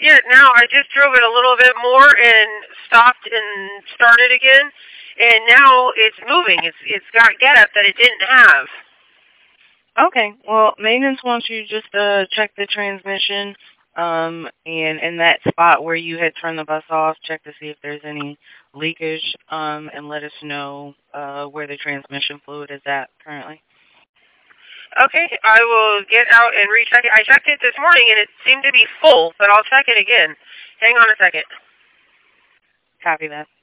Yeah, now I just drove it a little bit more and stopped and started again, and now it's moving. It's got get up that it didn't have. Okay, well, maintenance wants you just check the transmission, and in that spot where you had turned the bus off, check to see if there's any leakage, and let us know where the transmission fluid is at currently. Okay, I will get out and recheck it. I checked it this morning and it seemed to be full, but I'll check it again. Hang on a second. Copy that.